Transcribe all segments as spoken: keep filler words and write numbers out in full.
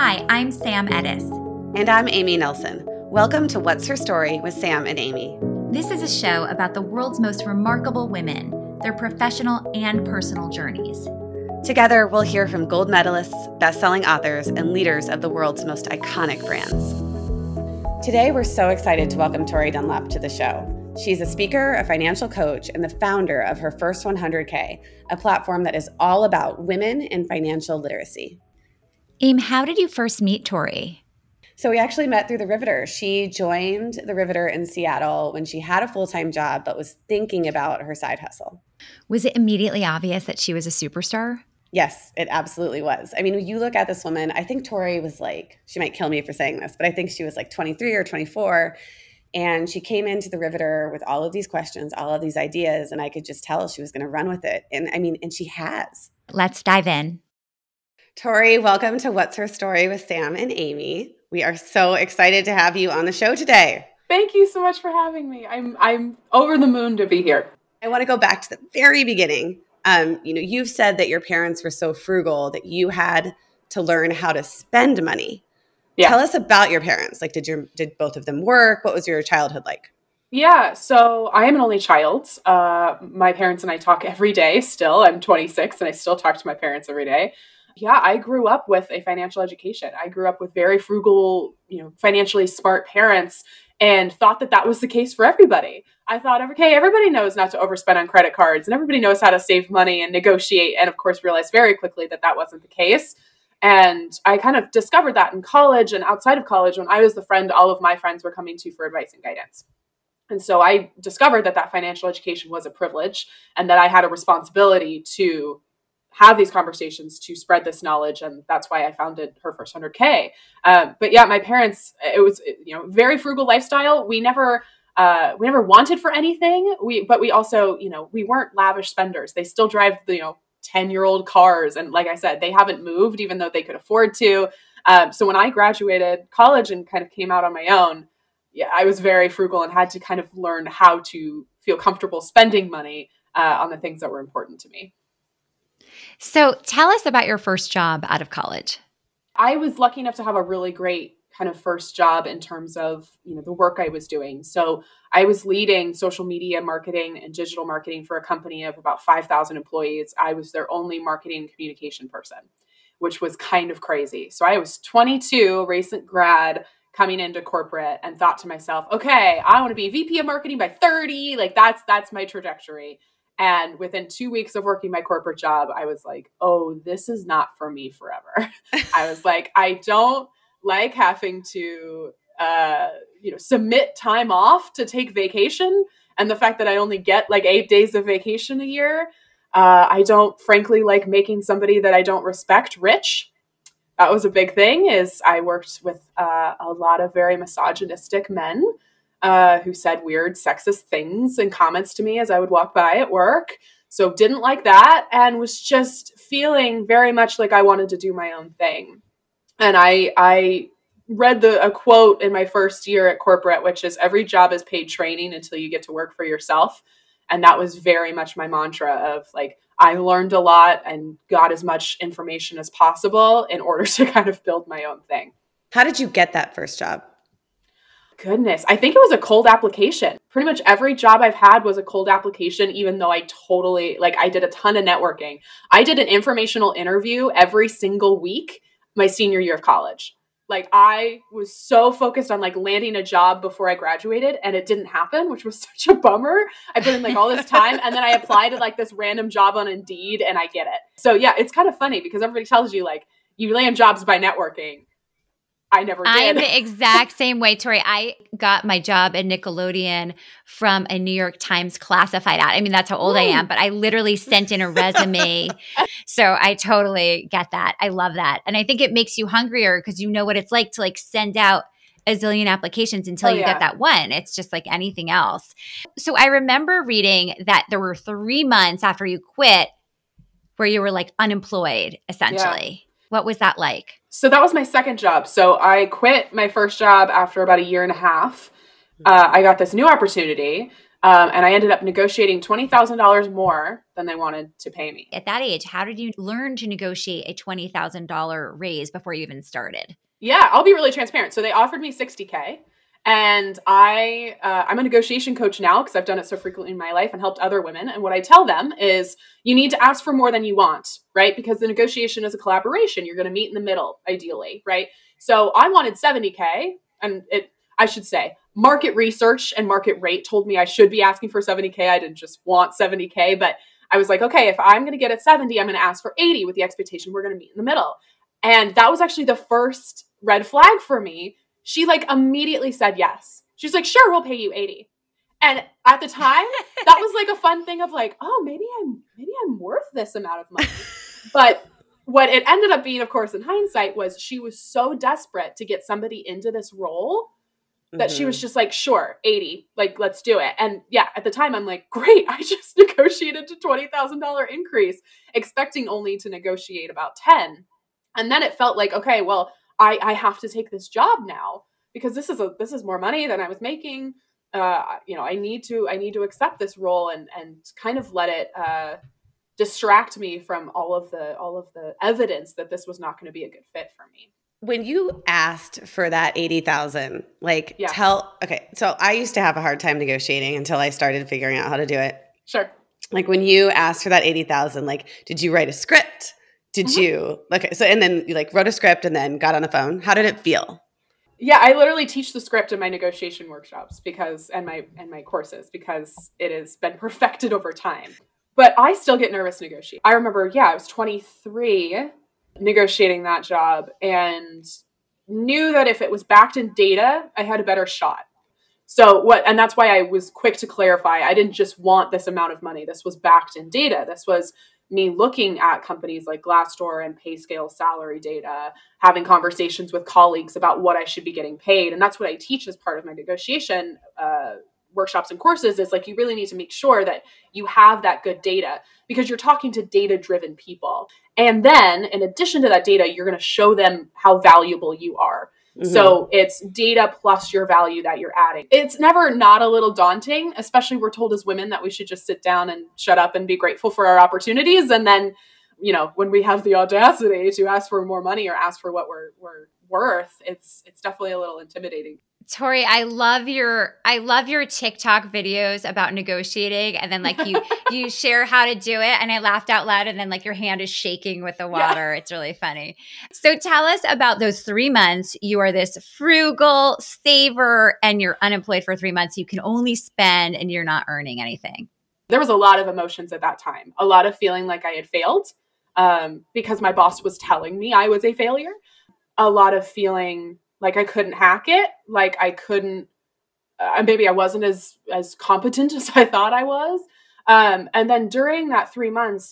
Hi, I'm Sam Edis. And I'm Amy Nelson. Welcome to What's Her Story with Sam and Amy. This is a show about the world's most remarkable women, their professional and personal journeys. Together, we'll hear from gold medalists, best-selling authors, and leaders of the world's most iconic brands. Today, we're so excited to welcome Tori Dunlap to the show. She's a speaker, a financial coach, and the founder of Her First one hundred K, a platform that is all about women and financial literacy. Aim, how did you first meet Tori? So we actually met through the Riveter. She joined the Riveter in Seattle when she had a full-time job but was thinking about her side hustle. Was it immediately obvious that she was a superstar? Yes, it absolutely was. I mean, when you look at this woman, I think Tori was like, she might kill me for saying this, but I think she was like twenty-three or twenty-four. And she came into the Riveter with all of these questions, all of these ideas, and I could just tell she was going to run with it. And I mean, and she has. Let's dive in. Tori, welcome to What's Her Story with Sam and Amy. We are so excited to have you on the show today. Thank you so much for having me. I'm I'm over the moon to be here. I want to go back to the very beginning. Um, you know, you've said that your parents were so frugal that you had to learn how to spend money. Yeah. Tell us about your parents. Like, did your did both of them work? What was your childhood like? Yeah, so I am an only child. Uh, my parents and I talk every day still. I'm twenty-six and I still talk to my parents every day. Yeah, I grew up with a financial education. I grew up with very frugal, you know, financially smart parents and thought that that was the case for everybody. I thought, okay, everybody knows not to overspend on credit cards and everybody knows how to save money and negotiate. And of course, realized very quickly that that wasn't the case. And I kind of discovered that in college and outside of college when I was the friend all of my friends were coming to for advice and guidance. And so I discovered that that financial education was a privilege and that I had a responsibility to have these conversations to spread this knowledge. And that's why I founded Her First one hundred K. Um, but yeah, my parents, it was, you know, very frugal lifestyle. We never, uh, we never wanted for anything. We, but we also, you know, we weren't lavish spenders. They still drive the, you know, ten year old cars. And like I said, they haven't moved even though they could afford to. Um, so when I graduated college and kind of came out on my own, yeah, I was very frugal and had to kind of learn how to feel comfortable spending money uh, on the things that were important to me. So tell us about your first job out of college. I was lucky enough to have a really great kind of first job in terms of, you know, the work I was doing. So I was leading social media marketing and digital marketing for a company of about five thousand employees. I was their only marketing and communication person, which was kind of crazy. So I was twenty-two, recent grad, coming into corporate and thought to myself, okay, I want to be V P of marketing by thirty. Like that's, that's my trajectory. And within two weeks of working my corporate job, I was like, oh, this is not for me forever. I was like, I don't like having to, uh, you know, submit time off to take vacation. And the fact that I only get like eight days of vacation a year. Uh, I don't frankly like making somebody that I don't respect rich. That was a big thing is I worked with uh, a lot of very misogynistic men uh, who said weird sexist things and comments to me as I would walk by at work. So didn't like that and was just feeling very much like I wanted to do my own thing. And I I read the a quote in my first year at corporate, which is every job is paid training until you get to work for yourself. And that was very much my mantra of like, I learned a lot and got as much information as possible in order to kind of build my own thing. How did you get that first job? Goodness, I think it was a cold application. Pretty much every job I've had was a cold application, even though I totally, like I did a ton of networking. I did an informational interview every single week my senior year of college. Like I was so focused on like landing a job before I graduated and it didn't happen, which was such a bummer. I put in like all this time and then I applied to like this random job on Indeed and I get it. So yeah, it's kind of funny because everybody tells you like you land jobs by networking. I never did. I am the exact same way, Tori. I got my job at Nickelodeon from a New York Times classified ad. I mean, that's how old Ooh. I am, but I literally sent in a resume. So I totally get that. I love that. And I think it makes you hungrier because you know what it's like to like send out a zillion applications until oh, you yeah. get that one. It's just like anything else. So I remember reading that there were three months after you quit where you were like unemployed, essentially. Yeah. What was that like? So that was my second job. So I quit my first job after about a year and a half. Uh, I got this new opportunity. Um, and I ended up negotiating twenty thousand dollars more than they wanted to pay me. At that age, how did you learn to negotiate a twenty thousand dollars raise before you even started? Yeah, I'll be really transparent. So they offered me sixty K. And I, uh, I'm a negotiation coach now because I've done it so frequently in my life and helped other women. And what I tell them is you need to ask for more than you want, right? Because the negotiation is a collaboration. You're going to meet in the middle, ideally, right? So I wanted seventy K, and it, I should say, market research and market rate told me I should be asking for seventy K. I didn't just want seventy K, but I was like, okay, if I'm going to get at seventy, I'm going to ask for eighty with the expectation we're going to meet in the middle. And that was actually the first red flag for me. She like immediately said yes. She's like, sure, we'll pay you eighty. And at the time, that was like a fun thing of like, oh, maybe I'm maybe I'm worth this amount of money. But what it ended up being, of course, in hindsight, was she was so desperate to get somebody into this role that mm-hmm. she was just like, sure, eighty, like, let's do it. And yeah, at the time, I'm like, great, I just negotiated a twenty thousand dollars increase, expecting only to negotiate about ten. And then it felt like, okay, well, I, I have to take this job now because this is a this is more money than I was making. Uh, you know, I need to I need to accept this role and and kind of let it uh, distract me from all of the all of the evidence that this was not going to be a good fit for me. When you asked for that eighty thousand, like yeah. tell okay, so I used to have a hard time negotiating until I started figuring out how to do it. Sure. Like when you asked for that eighty thousand, like did you write a script? Did mm-hmm. you, okay, so, and then you like wrote a script and then got on the phone. How did it feel? Yeah, I literally teach the script in my negotiation workshops because, and my, and my courses because it has been perfected over time. But I still get nervous negotiating. I remember, yeah, I was twenty-three negotiating that job and knew that if it was backed in data, I had a better shot. So what, and that's why I was quick to clarify. I didn't just want this amount of money. This was backed in data. This was me looking at companies like Glassdoor and PayScale salary data, having conversations with colleagues about what I should be getting paid. And that's what I teach as part of my negotiation uh, workshops and courses is like, you really need to make sure that you have that good data because you're talking to data-driven people. And then in addition to that data, you're going to show them how valuable you are. Mm-hmm. So it's data plus your value that you're adding. It's never not a little daunting, especially we're told as women that we should just sit down and shut up and be grateful for our opportunities. And then, you know, when we have the audacity to ask for more money or ask for what we're, we're worth, it's it's definitely a little intimidating. Tori, I love your I love your TikTok videos about negotiating, and then like you you share how to do it, and I laughed out loud, and then like your hand is shaking with the water. Yeah. It's really funny. So tell us about those three months. You are this frugal saver, and you're unemployed for three months. You can only spend, and you're not earning anything. There was a lot of emotions at that time. A lot of feeling like I had failed um, because my boss was telling me I was a failure. A lot of feeling like I couldn't hack it, like I couldn't, uh, maybe I wasn't as as competent as I thought I was. Um, and then during that three months,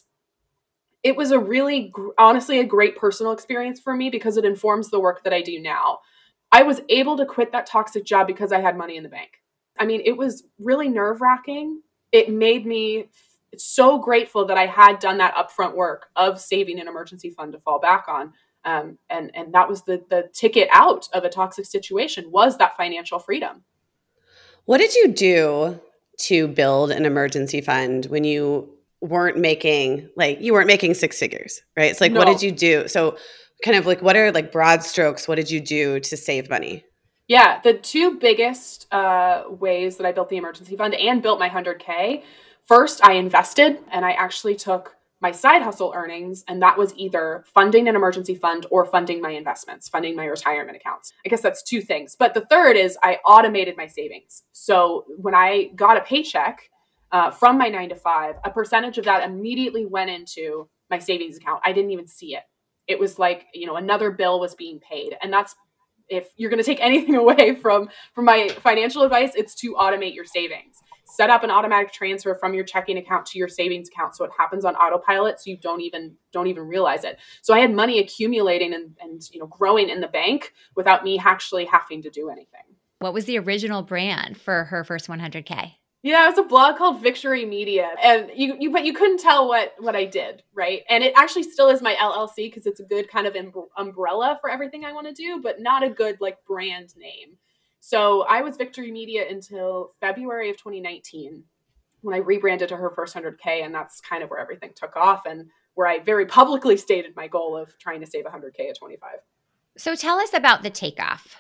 it was a really, gr- honestly, a great personal experience for me because it informs the work that I do now. I was able to quit that toxic job because I had money in the bank. I mean, it was really nerve-wracking. It made me f- so grateful that I had done that upfront work of saving an emergency fund to fall back on. Um, and, and that was the the ticket out of a toxic situation was that financial freedom. What did you do to build an emergency fund when you weren't making, like, you weren't making six figures, right? It's like, no. What did you do? So kind of like, what are like broad strokes? What did you do to save money? Yeah, the two biggest uh, ways that I built the emergency fund and built my one hundred K, first I invested and I actually took my side hustle earnings, and that was either funding an emergency fund or funding my investments, funding my retirement accounts. I guess that's two things. But the third is I automated my savings. So when I got a paycheck uh, from my nine to five, a percentage of that immediately went into my savings account. I didn't even see it. It was like, you know, another bill was being paid. And that's, if you're going to take anything away from, from my financial advice, it's to automate your savings. Set up an automatic transfer from your checking account to your savings account so it happens on autopilot so you don't even don't even realize it. So I had money accumulating and, and you know growing in the bank without me actually having to do anything. What was the original brand for her first one hundred K? Yeah, it was a blog called Victory Media. And you, you but you couldn't tell what what I did, right? And it actually still is my L L C because it's a good kind of umbrella for everything I want to do, but not a good like brand name. So I was Victory Media until February of twenty nineteen when I rebranded to Her First one hundred K. And that's kind of where everything took off and where I very publicly stated my goal of trying to save one hundred K at twenty-five. So tell us about the takeoff.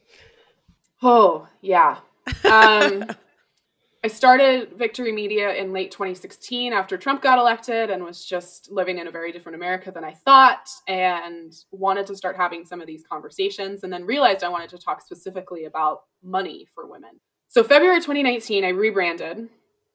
Oh, yeah. Um, I started Victory Media in late twenty sixteen after Trump got elected and was just living in a very different America than I thought and wanted to start having some of these conversations and then realized I wanted to talk specifically about money for women. So February twenty nineteen, I rebranded.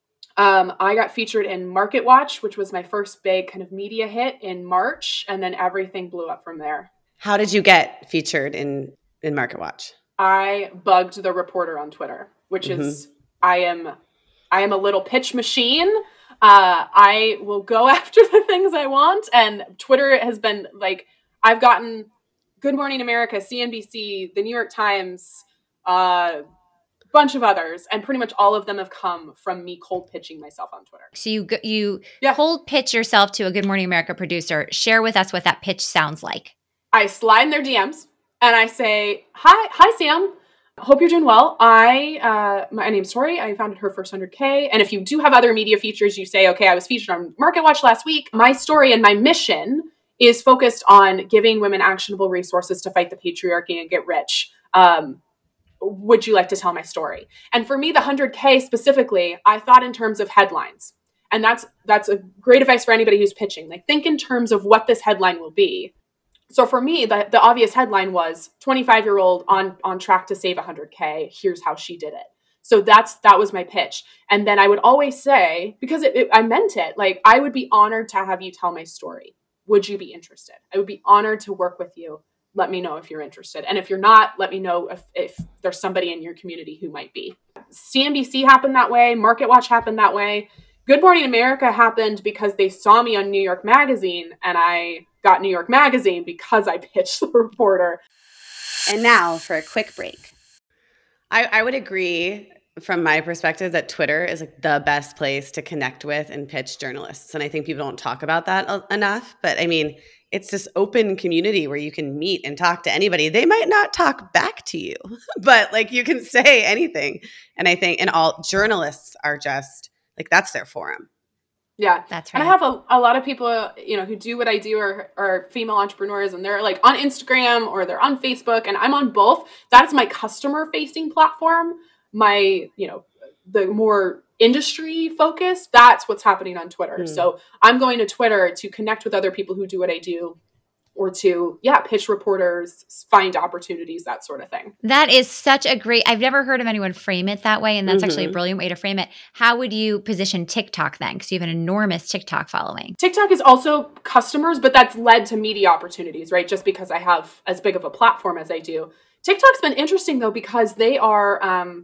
Um, I got featured in Market Watch, which was my first big kind of media hit in March, and then everything blew up from there. How did you get featured in, in Market Watch? I bugged the reporter on Twitter, which mm-hmm. is, I am, I am a little pitch machine. Uh, I will go after the things I want. And Twitter has been like, I've gotten Good Morning America, C N B C, the New York Times, uh, bunch of others, and pretty much all of them have come from me cold pitching myself on Twitter. So you you yeah. cold pitch yourself to a Good Morning America producer. Share with us what that pitch sounds like. I slide in their D Ms and I say, "Hi, hi Sam. Hope you're doing well. I uh, my name's Tori. I founded Her First one hundred K. And if you do have other media features, you say, okay, I was featured on Market Watch last week. My story and my mission is focused on giving women actionable resources to fight the patriarchy and get rich. Um, would you like to tell my story?" And for me, the one hundred K specifically, I thought in terms of headlines. And that's that's a great advice for anybody who's pitching. Like, think in terms of what this headline will be. So for me, the, the obvious headline was twenty-five-year-old on, on track to save one hundred K. Here's how she did it. So that's that was my pitch. And then I would always say, because it, it, I meant it, like, I would be honored to have you tell my story. Would you be interested? I would be honored to work with you. Let me know if you're interested. And if you're not, let me know if, if there's somebody in your community who might be. C N B C happened that way. Market Watch happened that way. Good Morning America happened because they saw me on New York Magazine, and I got New York Magazine because I pitched the reporter. And now for a quick break. I, I would agree from my perspective that Twitter is like the best place to connect with and pitch journalists. And I think people don't talk about that enough. But I mean, it's this open community where you can meet and talk to anybody. They might not talk back to you, but like you can say anything. And I think, and all journalists are just like, that's their forum. Yeah, that's right. And I have a, a lot of people, you know, who do what I do are, are female entrepreneurs, and they're like on Instagram or they're on Facebook, and I'm on both. That's my customer facing platform. My, you know, the more industry focused, that's what's happening on Twitter. Mm. So I'm going to Twitter to connect with other people who do what I do, or to, yeah, pitch reporters, find opportunities, that sort of thing. That is such a great, I've never heard of anyone frame it that way. And that's mm-hmm. actually a brilliant way to frame it. How would you position TikTok then? Because you have an enormous TikTok following. TikTok is also customers, but that's led to media opportunities, right? Just because I have as big of a platform as I do. TikTok's been interesting though, because they are, um,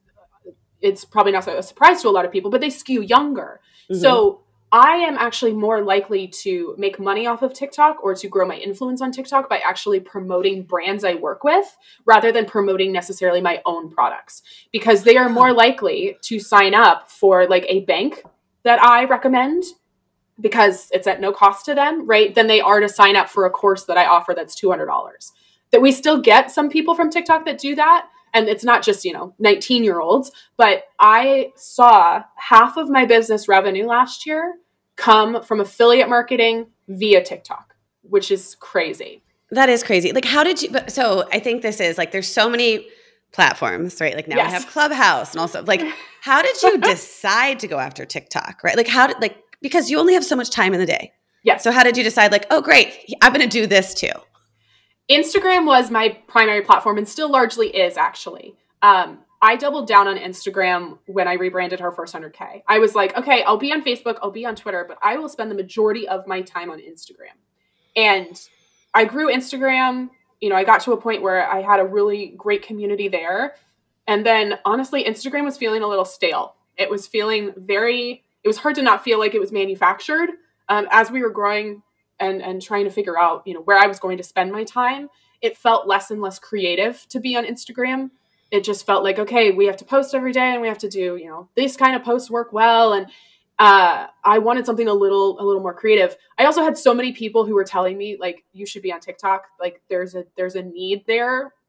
it's probably not a surprise to a lot of people, but they skew younger. Mm-hmm. So I am actually more likely to make money off of TikTok or to grow my influence on TikTok by actually promoting brands I work with rather than promoting necessarily my own products, because they are more likely to sign up for like a bank that I recommend because it's at no cost to them, right? Than they are to sign up for a course that I offer that's two hundred dollars. That we still get some people from TikTok that do that. And it's not just, you know, nineteen year olds, but I saw half of my business revenue last year come from affiliate marketing via TikTok, which is crazy. That is crazy. Like, how did you, so I think this is like, there's so many platforms, right? Like now yes. we have Clubhouse and also like, how did you decide to go after TikTok, right? Like how did, like, because you only have so much time in the day. Yes. So how did you decide like, oh, great, I'm going to do this too? Instagram was my primary platform and still largely is actually. Um, I doubled down on Instagram when I rebranded Her First one hundred K. I was like, okay, I'll be on Facebook, I'll be on Twitter, but I will spend the majority of my time on Instagram. And I grew Instagram. You know, I got to a point where I had a really great community there. And then honestly, Instagram was feeling a little stale. It was feeling very, it was hard to not feel like it was manufactured. Um, as we were growing and, and trying to figure out, you know, where I was going to spend my time, it felt less and less creative to be on Instagram. It just felt like, okay, we have to post every day and we have to do, you know, these kind of posts work well. And uh, I wanted something a little, a little more creative. I also had so many people who were telling me like, you should be on TikTok. Like there's a, there's a need there.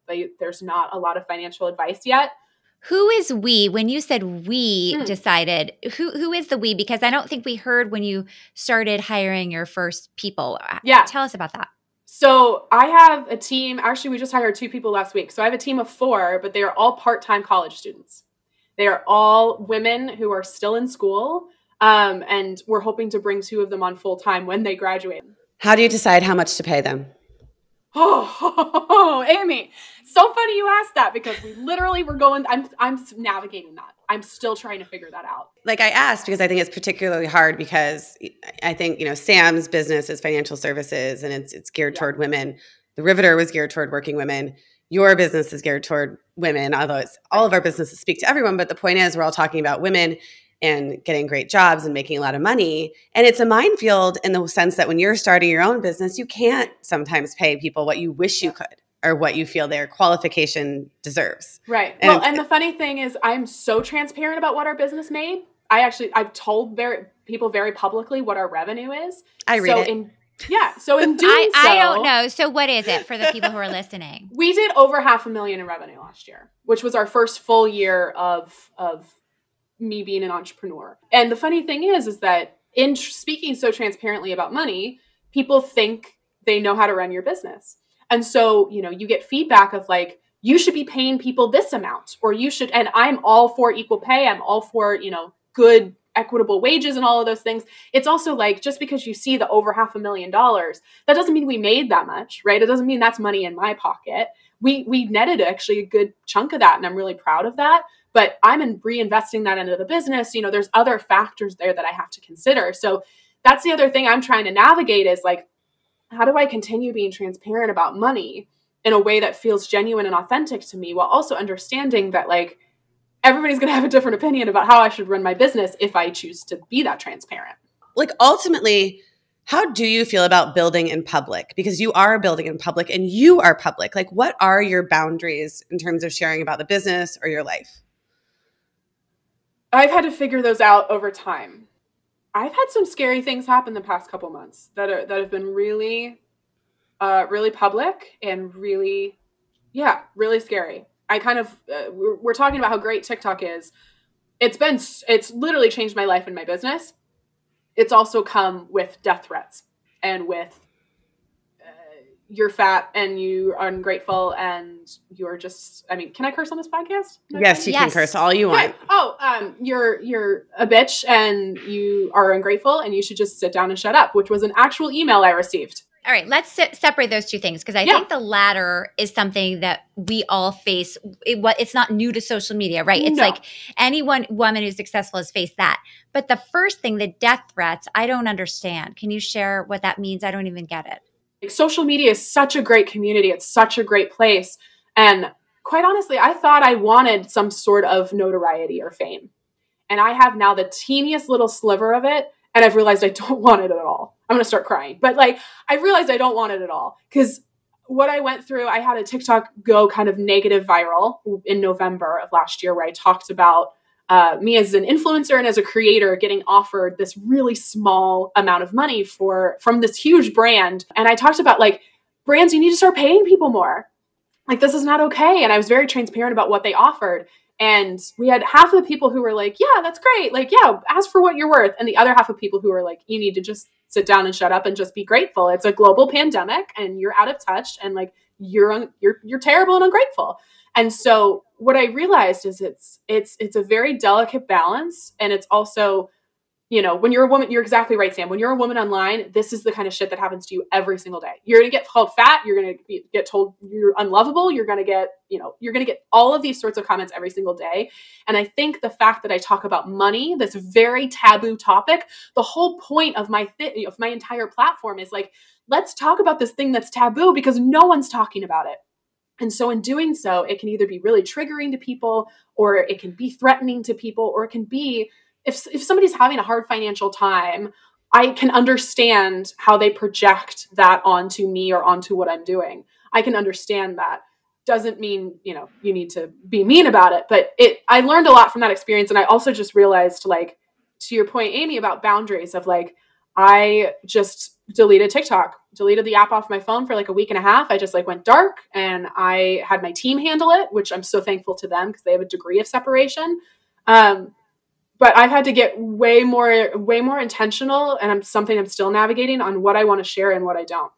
but there's not a lot of financial advice yet. Who is we? When you said we Mm. decided, who who is the we? Because I don't think we heard when you started hiring your first people. Yeah. Tell us about that. So I have a team. Actually, we just hired two people last week. So I have a team of four, but they are all part-time college students. They are all women who are still in school. Um, and we're hoping to bring two of them on full-time when they graduate. How do you decide how much to pay them? Oh, Amy, so funny you asked that because we literally were going, I'm, I'm navigating that. I'm still trying to figure that out. Like I asked because I think it's particularly hard because I think, you know, Sam's business is financial services and it's it's geared Yeah. toward women. The Riveter was geared toward working women. Your business is geared toward women, although it's all of our businesses speak to everyone. But the point is we're all talking about women and getting great jobs and making a lot of money. And it's a minefield in the sense that when you're starting your own business, you can't sometimes pay people what you wish you could or what you feel their qualification deserves. Right. And well, and the funny thing is I'm so transparent about what our business made. I actually, I've told very people very publicly what our revenue is. I read so it. In, yeah. So in doing I, so. I don't know. So what is it for the people who are listening? We did over half a million in revenue last year, which was our first full year of, of me being an entrepreneur. And the funny thing is, is that in tr- speaking so transparently about money, people think they know how to run your business. And so, you know, you get feedback of like, you should be paying people this amount, or you should, and I'm all for equal pay. I'm all for, you know, good, equitable wages and all of those things. It's also like, just because you see the over half a million dollars, that doesn't mean we made that much, right? It doesn't mean that's money in my pocket. We, we netted actually a good chunk of that. And I'm really proud of that. But I'm in reinvesting that into the business. You know, there's other factors there that I have to consider. So that's the other thing I'm trying to navigate is like, how do I continue being transparent about money in a way that feels genuine and authentic to me while also understanding that like everybody's going to have a different opinion about how I should run my business if I choose to be that transparent. Like ultimately, how do you feel about building in public? Because you are building in public and you are public. Like what are your boundaries in terms of sharing about the business or your life? I've had to figure those out over time. I've had some scary things happen the past couple months that are that have been really, uh, really public and really, yeah, really scary. I kind of uh, we're, we're talking about how great TikTok is. It's been it's literally changed my life and my business. It's also come with death threats and with uh, you're fat and you are ungrateful and you're just. I mean, can I curse on this podcast? No, Yes, you Yes. can curse all you Okay. want. Oh, um, you're you're a bitch and you are ungrateful and you should just sit down and shut up, which was an actual email I received. All right, let's se- separate those two things because I Yeah. think the latter is something that we all face. It, what it's not new to social media, right? It's No. like any one woman who's successful has faced that. But the first thing, the death threats, I don't understand. Can you share what that means? I don't even get it. Like, social media is such a great community. It's such a great place. And quite honestly, I thought I wanted some sort of notoriety or fame. And I have now the teeniest little sliver of it. And I've realized I don't want it at all. I'm going to start crying. But like, I realized I don't want it at all. Because what I went through, I had a TikTok go kind of negative viral in November of last year where I talked about uh, me as an influencer and as a creator getting offered this really small amount of money for from this huge brand. And I talked about like, brands, you need to start paying people more. Like, this is not okay. And I was very transparent about what they offered. And we had half of the people who were like, yeah, that's great. Like, yeah, ask for what you're worth. And the other half of people who were like, you need to just sit down and shut up and just be grateful. It's a global pandemic and you're out of touch and like you're un- you're you're terrible and ungrateful. And so what I realized is it's it's it's a very delicate balance. And it's also, you know, when you're a woman, you're exactly right, Sam. When you're a woman online, this is the kind of shit that happens to you every single day. You're going to get called fat. You're going to get told you're unlovable. You're going to get, you know, you're going to get all of these sorts of comments every single day. And I think the fact that I talk about money, this very taboo topic, the whole point of my th- of my entire platform is like, let's talk about this thing that's taboo because no one's talking about it. And so in doing so, it can either be really triggering to people or it can be threatening to people or it can be If if somebody's having a hard financial time, I can understand how they project that onto me or onto what I'm doing. I can understand that. Doesn't mean, you know, you need to be mean about it, but it I learned a lot from that experience. And I also just realized, like, to your point, Amy, about boundaries of like, I just deleted TikTok, deleted the app off my phone for like a week and a half. I just like went dark, and I had my team handle it, which I'm so thankful to them because they have a degree of separation. Um, but I've had to get way more, way more intentional, and I'm something I'm still navigating on what I want to share and what I don't.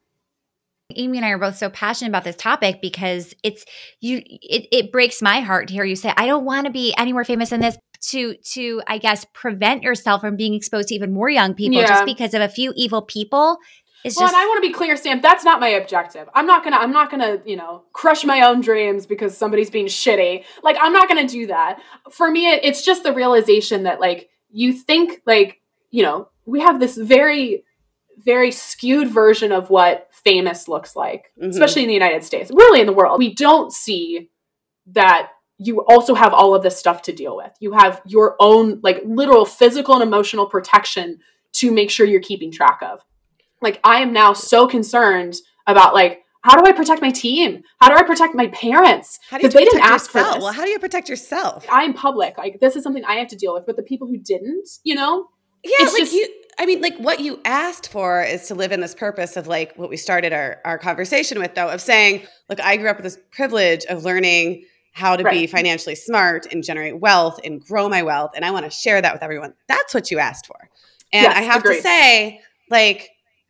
Amy and I are both so passionate about this topic because it's you. It, it breaks my heart to hear you say, "I don't want to be any more famous than this." To to I guess prevent yourself from being exposed to even more young people Yeah. just because of a few evil people. Is well, just. And I want to be clear, Sam. That's not my objective. I'm not gonna. I'm not gonna. You know, crush my own dreams because somebody's being shitty. Like, I'm not gonna do that. For me, it, it's just the realization that like you think like you know we have this very very skewed version of what famous looks like, mm-hmm. especially in the United States, really in the world. We don't see that you also have all of this stuff to deal with. You have your own like literal physical and emotional protection to make sure you're keeping track of. Like, I am now so concerned about like, how do I protect my team? How do I protect my parents? Because they didn't ask yourself? for this. Well, how do you protect yourself? I'm public. Like, this is something I have to deal with. But the people who didn't, you know, yeah, it's like just, you. I mean, like what you asked for is to live in this purpose of like what we started our our conversation with, though, of saying, look, I grew up with this privilege of learning how to right. be financially smart and generate wealth and grow my wealth. And I want to share that with everyone. That's what you asked for. And yes, I have agreed. to say, like,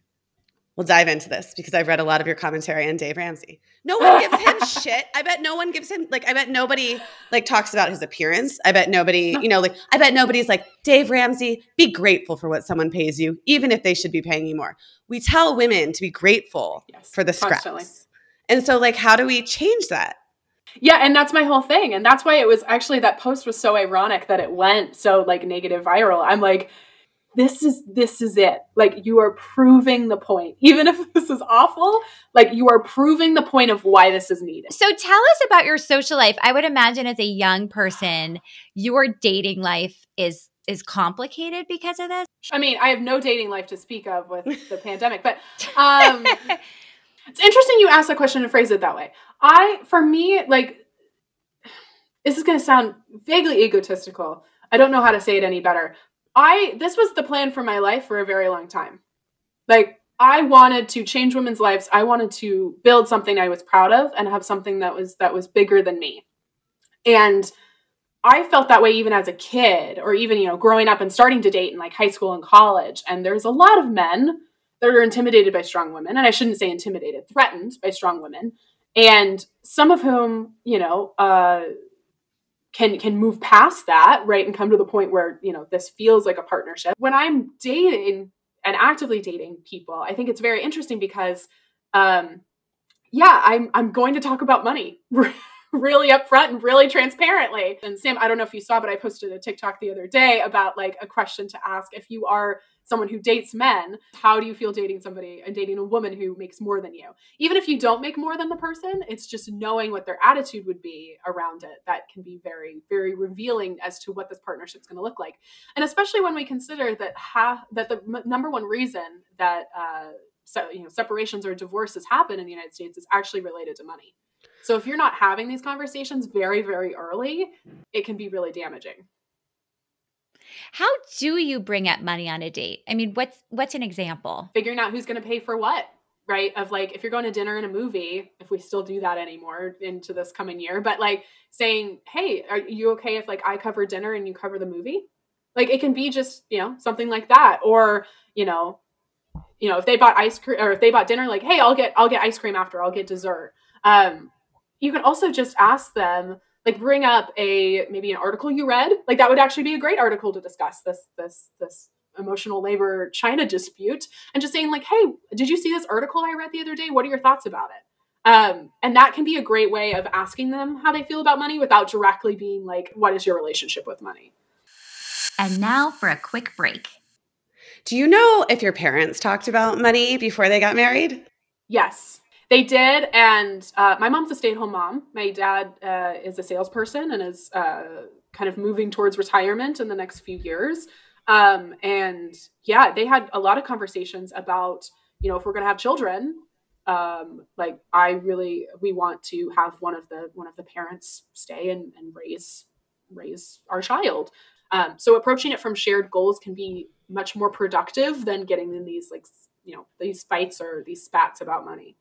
we'll dive into this because I've read a lot of your commentary on Dave Ramsey. No one gives him shit. I bet no one gives him, like, I bet nobody, like, talks about his appearance. I bet nobody, you know, like, I bet nobody's like, Dave Ramsey, be grateful for what someone pays you, even if they should be paying you more. We tell women to be grateful yes, for the scraps. Constantly. And so, like, how do we change that? Yeah, and that's my whole thing. And that's why it was actually, that post was so ironic that it went so like negative viral. I'm like, this is, this is it. Like, you are proving the point. Even if this is awful, like, you are proving the point of why this is needed. So tell us about your social life. I would imagine as a young person, your dating life is is complicated because of this. I mean, I have no dating life to speak of with the pandemic, but um, it's interesting you asked that question and phrase it that way. I, for me, like, this is going to sound vaguely egotistical. I don't know how to say it any better. I, this was the plan for my life for a very long time. Like, I wanted to change women's lives. I wanted to build something I was proud of and have something that was, that was bigger than me. And I felt that way even as a kid, or even, you know, growing up and starting to date in like high school and college. And there's a lot of men that are intimidated by strong women. And I shouldn't say intimidated, threatened by strong women. And some of whom, you know, uh, can can move past that, right, and come to the point where, you know, this feels like a partnership. When I'm dating and actively dating people, I think it's very interesting because, um, yeah, I'm I'm going to talk about money really upfront and really transparently. And Sam, I don't know if you saw, but I posted a TikTok the other day about like a question to ask if you are someone who dates men, how do you feel dating somebody and dating a woman who makes more than you? Even if you don't make more than the person, it's just knowing what their attitude would be around it that can be very, very revealing as to what this partnership is going to look like. And especially when we consider that half, that the m- number one reason that uh, so, you know, separations or divorces happen in the United States is actually related to money. So if you're not having these conversations very, very early, it can be really damaging. How do you bring up money on a date? I mean, what's what's an example? Figuring out who's going to pay for what, right? Of like, if you're going to dinner and a movie, if we still do that anymore into this coming year, but like saying, hey, are you okay if like I cover dinner and you cover the movie? Like, it can be just, you know, something like that. Or, you know, you know, if they bought ice cream or if they bought dinner, like, hey, I'll get, I'll get ice cream after, I'll get dessert. Um, you can also just ask them, like, bring up a, maybe an article you read. Like, that would actually be a great article to discuss this, this, this emotional labor China dispute, and just saying like, hey, did you see this article I read the other day? What are your thoughts about it? Um, and that can be a great way of asking them how they feel about money without directly being like, what is your relationship with money? And now for a quick break. Do you know if your parents talked about money before they got married? Yes. They did, and uh, my mom's a stay-at-home mom. My dad uh, is a salesperson and is uh, kind of moving towards retirement in the next few years. Um, and yeah, they had a lot of conversations about, you know, if we're going to have children, um, like I really, we want to have one of the one of the parents stay and, and raise raise our child. Um, so approaching it from shared goals can be much more productive than getting in these like, you know, these fights or these spats about money.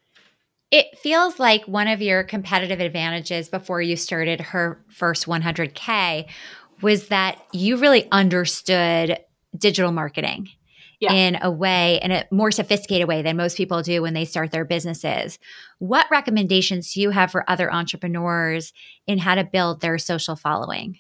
It feels like one of your competitive advantages before you started Her First one hundred K was that you really understood digital marketing yeah. in a way, in a more sophisticated way than most people do when they start their businesses. What recommendations do you have for other entrepreneurs in how to build their social following?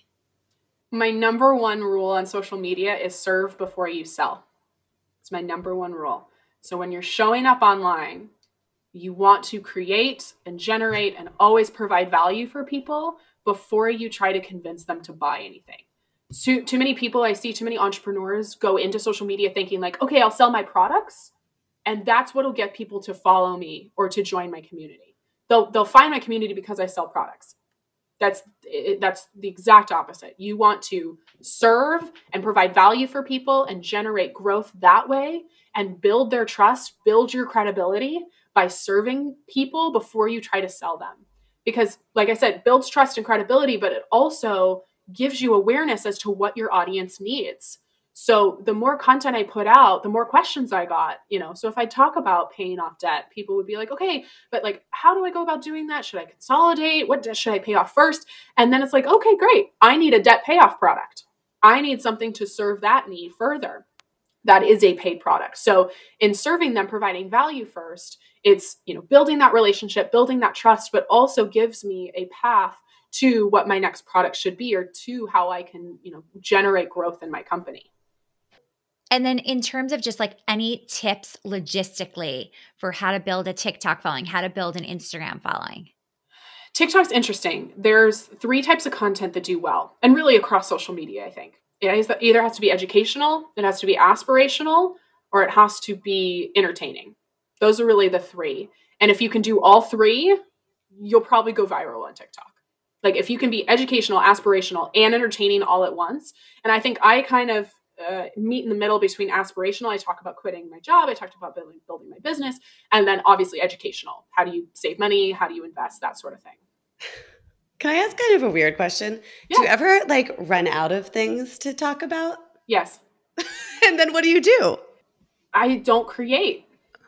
My number one rule on social media is serve before you sell. It's my number one rule. So when you're showing up online, you want to create and generate and always provide value for people before you try to convince them to buy anything. Too, too many people, I see too many entrepreneurs go into social media thinking like, okay, I'll sell my products and that's what'll get people to follow me or to join my community. They'll, they'll find my community because I sell products. That's it, that's the exact opposite. You want to serve and provide value for people and generate growth that way and build their trust, build your credibility by serving people before you try to sell them. Because like I said, builds trust and credibility, but it also gives you awareness as to what your audience needs. So the more content I put out, the more questions I got, you know, so if I talk about paying off debt, people would be like, okay, but like, how do I go about doing that? Should I consolidate? What debt should I pay off first? And then it's like, okay, great. I need a debt payoff product. I need something to serve that need further. That is a paid product. So in serving them, providing value first, it's, you know, building that relationship, building that trust, but also gives me a path to what my next product should be or to how I can, you know, generate growth in my company. And then in terms of just like any tips logistically for how to build a TikTok following, how to build an Instagram following? TikTok's interesting. There's three types of content that do well, and really across social media, I think. It either has to be educational, it has to be aspirational, or it has to be entertaining. Those are really the three. And if you can do all three, you'll probably go viral on TikTok. Like if you can be educational, aspirational, and entertaining all at once. And I think I kind of uh, meet in the middle between aspirational. I talk about quitting my job. I talked about building, building my business. And then obviously educational. How do you save money? How do you invest? That sort of thing. Can I ask kind of a weird question? Yeah. Do you ever like run out of things to talk about? Yes. And then what do you do? I don't create.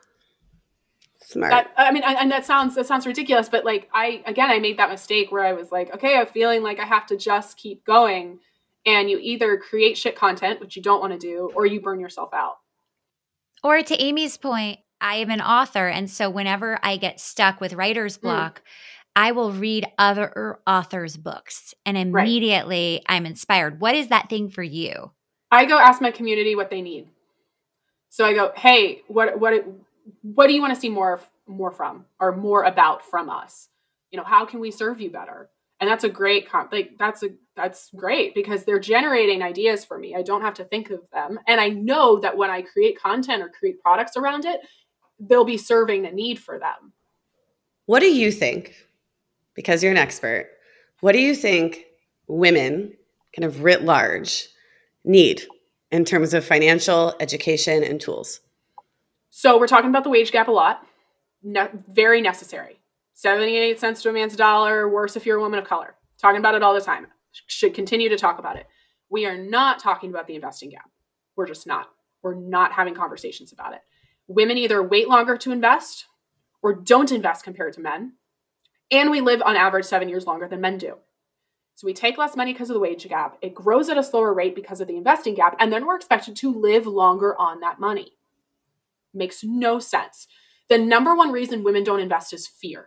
Smart. That, I mean, and that sounds that sounds ridiculous, but like I again, I made that mistake where I was like, okay, I'm feeling like I have to just keep going, and you either create shit content, which you don't want to do, or you burn yourself out. Or to Amy's point, I am an author, and so whenever I get stuck with writer's block, mm. I will read other authors' books, and immediately right. I'm inspired. What is that thing for you? I go ask my community what they need. So I go, hey, what what what do you want to see more more from or more about from us? You know, how can we serve you better? And that's a great comp. Like that's a that's great because they're generating ideas for me. I don't have to think of them, and I know that when I create content or create products around it, they'll be serving a need for them. What do you think? Because you're an expert, what do you think women, kind of writ large, need in terms of financial education and tools? So we're talking about the wage gap a lot. Ne- very necessary. seventy-eight cents to a man's dollar, worse if you're a woman of color. Talking about it all the time. Should continue to talk about it. We are not talking about the investing gap. We're just not. We're not having conversations about it. Women either wait longer to invest or don't invest compared to men. And we live on average seven years longer than men do. So we take less money because of the wage gap. It grows at a slower rate because of the investing gap. And then we're expected to live longer on that money. Makes no sense. The number one reason women don't invest is fear.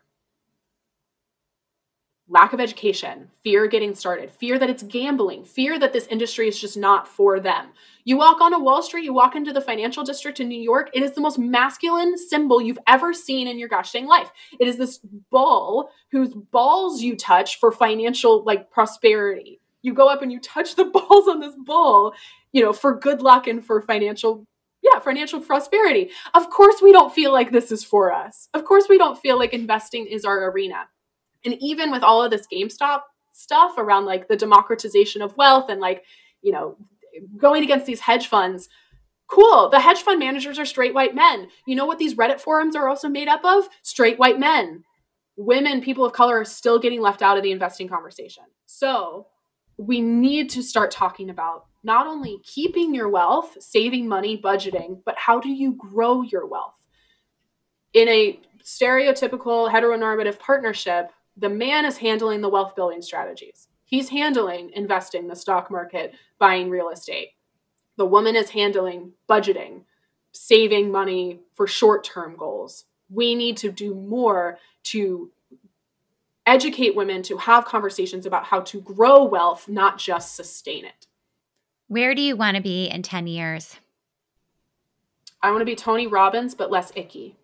Lack of education, fear getting started, fear that it's gambling, fear that this industry is just not for them. You walk onto Wall Street, you walk into the financial district in New York, it is the most masculine symbol you've ever seen in your gosh dang life. It is this bull whose balls you touch for financial like prosperity. You go up and you touch the balls on this bull, you know, for good luck and for financial Yeah, financial prosperity. Of course, we don't feel like this is for us. Of course, we don't feel like investing is our arena. And even with all of this GameStop stuff around like the democratization of wealth and like, you know, going against these hedge funds, cool. The hedge fund managers are straight white men. You know what these Reddit forums are also made up of? Straight white men. Women, people of color are still getting left out of the investing conversation. So we need to start talking about not only keeping your wealth, saving money, budgeting, but how do you grow your wealth? In a stereotypical heteronormative partnership, the man is handling the wealth building strategies. He's handling investing, the stock market, buying real estate. The woman is handling budgeting, saving money for short-term goals. We need to do more to educate women to have conversations about how to grow wealth, not just sustain it. Where do you want to be in ten years? I want to be Tony Robbins, but less icky.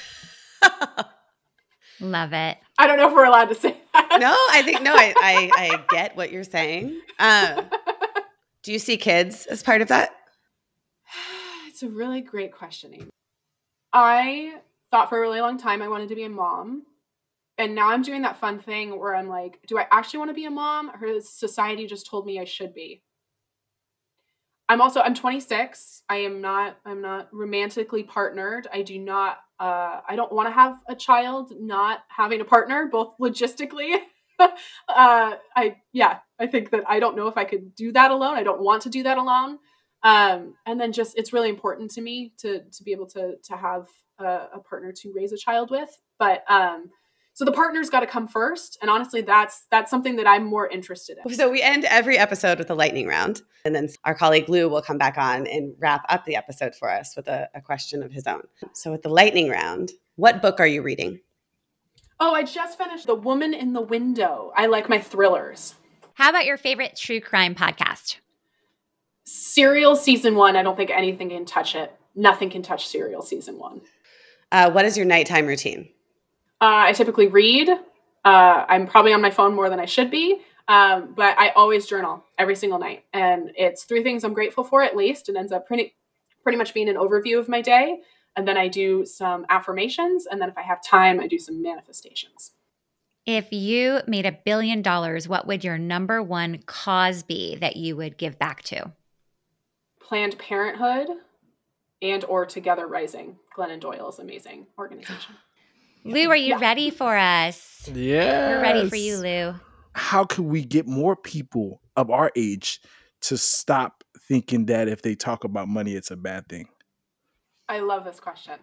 Love it. I don't know if we're allowed to say that. No, I think, no, I, I, I get what you're saying. Um, do you see kids as part of that? It's a really great question, Amy. I thought for a really long time I wanted to be a mom. And now I'm doing that fun thing where I'm like, do I actually want to be a mom? Or has society just told me I should be? I'm also, I'm twenty-six. I am not, I'm not romantically partnered. I do not, uh, I don't want to have a child, not having a partner, both logistically. uh, I, yeah, I think that I don't know if I could do that alone. I don't want to do that alone. Um, and then just, it's really important to me to, to be able to, to have a, a partner to raise a child with. But, um, so the partner's got to come first. And honestly, that's that's something that I'm more interested in. So we end every episode with a lightning round. And then our colleague Lou will come back on and wrap up the episode for us with a, a question of his own. So with the lightning round, what book are you reading? Oh, I just finished The Woman in the Window. I like my thrillers. How about your favorite true crime podcast? Serial season one. I don't think anything can touch it. Nothing can touch Serial season one. Uh, what is your nighttime routine? Uh, I typically read. Uh, I'm probably on my phone more than I should be, um, but I always journal every single night. And it's three things I'm grateful for at least. It ends up pretty, pretty much being an overview of my day. And then I do some affirmations. And then if I have time, I do some manifestations. If you made a billion dollars, what would your number one cause be that you would give back to? Planned Parenthood and or Together Rising. Glennon Doyle's amazing organization. Lou, are you yeah. ready for us? Yeah. We're ready for you, Lou. How can we get more people of our age to stop thinking that if they talk about money, it's a bad thing? I love this question.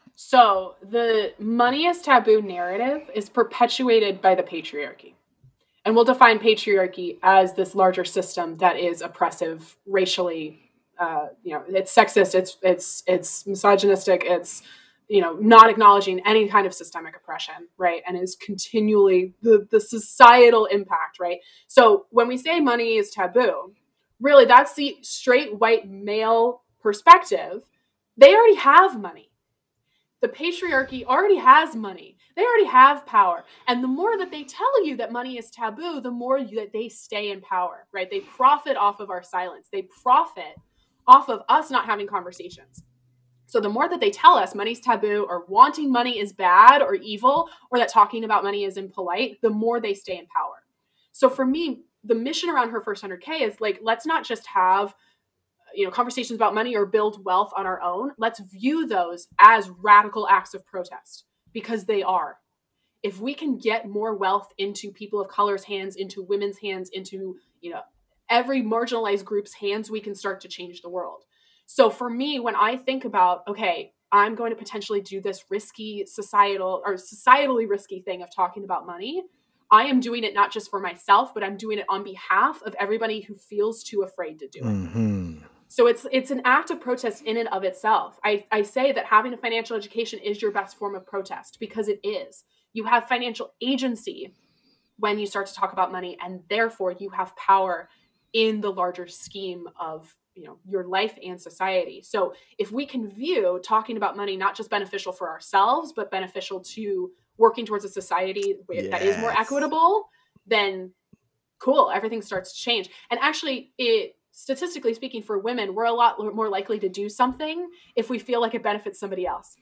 So the money is taboo narrative is perpetuated by the patriarchy. And we'll define patriarchy as this larger system that is oppressive, racially, uh, you know, it's sexist, it's it's it's misogynistic, it's you know, not acknowledging any kind of systemic oppression, right? And is continually the, the societal impact, right? So when we say money is taboo, really that's the straight white male perspective. They already have money. The patriarchy already has money. They already have power. And the more that they tell you that money is taboo, the more you, that they stay in power, right? They profit off of our silence. They profit off of us not having conversations. So the more that they tell us money's taboo or wanting money is bad or evil or that talking about money is impolite, the more they stay in power. So for me, the mission around Her First one hundred K is like, let's not just have, you know, conversations about money or build wealth on our own. Let's view those as radical acts of protest because they are. If we can get more wealth into people of color's hands, into women's hands, into, you know, every marginalized group's hands, we can start to change the world. So for me, when I think about, okay, I'm going to potentially do this risky societal or societally risky thing of talking about money, I am doing it not just for myself, but I'm doing it on behalf of everybody who feels too afraid to do it. Mm-hmm. So it's it's an act of protest in and of itself. I, I say that having a financial education is your best form of protest because it is. You have financial agency when you start to talk about money, and therefore you have power in the larger scheme of, you know, your life and society. So if we can view talking about money not just beneficial for ourselves, but beneficial to working towards a society yes. that is more equitable, then cool, everything starts to change. And actually, it statistically speaking, for women, we're a lot more likely to do something if we feel like it benefits somebody else.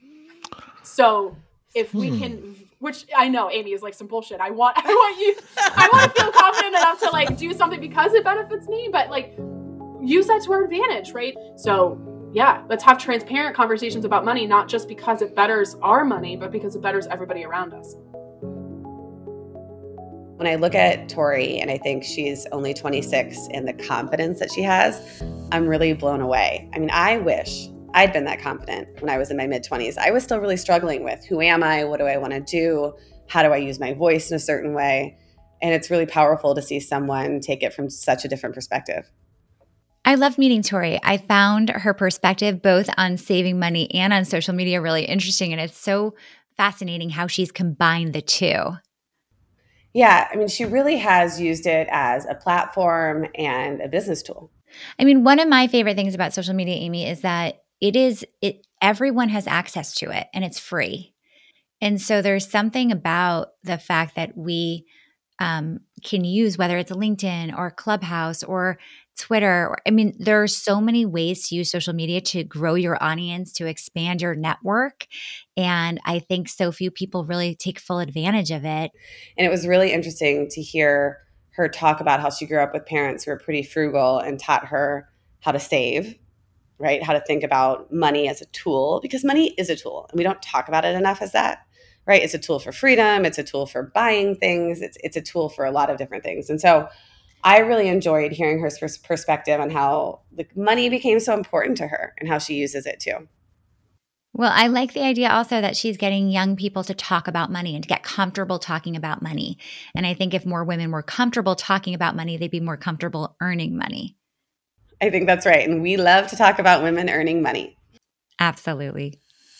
So if we hmm. can, which I know Amy is like some bullshit. I want, I want you, I want to feel confident enough to like do something because it benefits me, but like use that to our advantage, right? So yeah, let's have transparent conversations about money, not just because it betters our money, but because it betters everybody around us. When I look at Tori and I think she's only twenty-six and the confidence that she has, I'm really blown away. I mean, I wish I'd been that confident when I was in my mid-twenties. I was still really struggling with who am I? What do I want to do? How do I use my voice in a certain way? And it's really powerful to see someone take it from such a different perspective. I love meeting Tori. I found her perspective both on saving money and on social media really interesting. And it's so fascinating how she's combined the two. Yeah, I mean, she really has used it as a platform and a business tool. I mean, one of my favorite things about social media, Amy, is that it is it everyone has access to it and it's free. And so there's something about the fact that we um, can use, whether it's LinkedIn or Clubhouse or Twitter. Or, I mean, there are so many ways to use social media to grow your audience, to expand your network. And I think so few people really take full advantage of it. And it was really interesting to hear her talk about how she grew up with parents who were pretty frugal and taught her how to save, right? How to think about money as a tool, because money is a tool and we don't talk about it enough as that, right? It's a tool for freedom. It's a tool for buying things. It's, it's a tool for a lot of different things. And so I really enjoyed hearing her perspective on how the money became so important to her and how she uses it too. Well, I like the idea also that she's getting young people to talk about money and to get comfortable talking about money. And I think if more women were comfortable talking about money, they'd be more comfortable earning money. I think that's right. And we love to talk about women earning money. Absolutely.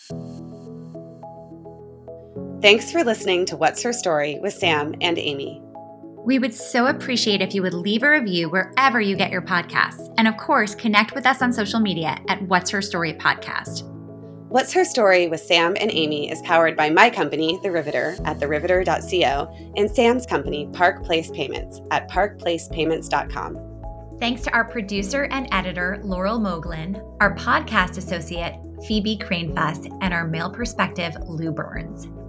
Thanks for listening to What's Her Story with Sam and Amy. We would so appreciate if you would leave a review wherever you get your podcasts. And of course, connect with us on social media at What's Her Story Podcast. What's Her Story with Sam and Amy is powered by my company, The Riveter, at the riveter dot co, and Sam's company, Park Place Payments, at park place payments dot com. Thanks to our producer and editor, Laurel Moglin, our podcast associate, Phoebe Cranefuss, and our male perspective, Lou Burns.